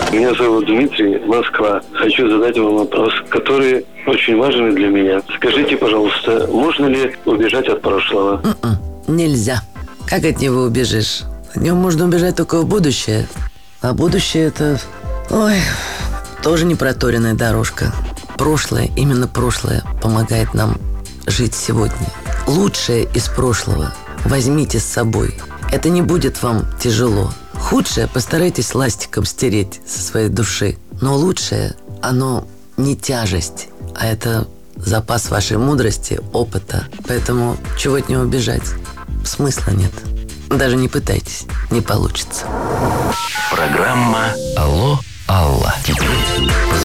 Меня зовут Дмитрий, Москва. Хочу задать вам вопрос, который очень важен для меня. Скажите, пожалуйста, можно ли убежать от прошлого? Нельзя. Как от него убежишь? От него можно убежать только в будущее. А будущее это... тоже непроторенная дорожка. Прошлое, именно прошлое помогает нам жить сегодня. Лучшее из прошлого возьмите с собой. Это не будет вам тяжело. Худшее постарайтесь ластиком стереть со своей души. Но лучшее, оно не тяжесть, а это запас вашей мудрости, опыта. Поэтому чего от него бежать? Смысла нет. Даже не пытайтесь, не получится. Программа «Алло, Алла».